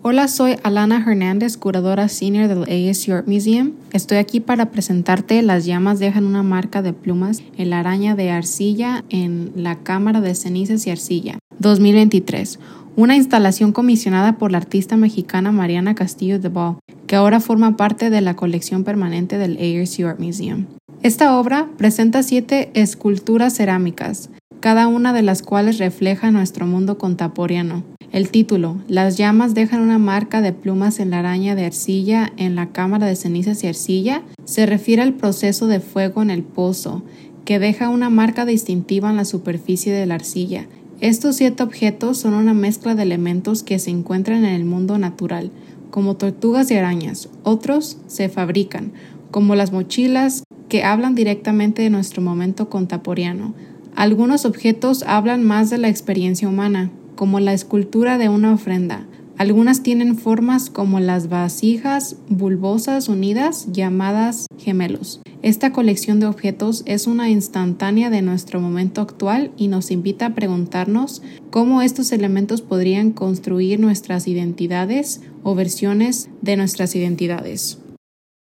Hola, soy Alana Hernández, curadora senior del ASU Art Museum. Estoy aquí para presentarte Las llamas dejan una marca de plumas en la araña de arcilla en la Cámara de Cenizas y Arcilla, 2023. Una instalación comisionada por la artista mexicana Mariana Castillo de Ball, que ahora forma parte de la colección permanente del ASU Art Museum. Esta obra presenta 7 esculturas cerámicas, cada una de las cuales refleja nuestro mundo contemporáneo. El título, Las llamas dejan una marca de plumas en la araña de arcilla en la Cámara de Cenizas y Arcilla, se refiere al proceso de fuego en el pozo, que deja una marca distintiva en la superficie de la arcilla. Estos 7 objetos son una mezcla de elementos que se encuentran en el mundo natural, como tortugas y arañas. Otros se fabrican, como las mochilas, que hablan directamente de nuestro momento contemporáneo. Algunos objetos hablan más de la experiencia humana, como la escultura de una ofrenda. Algunas tienen formas como las vasijas bulbosas unidas, llamadas gemelos. Esta colección de objetos es una instantánea de nuestro momento actual y nos invita a preguntarnos cómo estos elementos podrían construir nuestras identidades o versiones de nuestras identidades.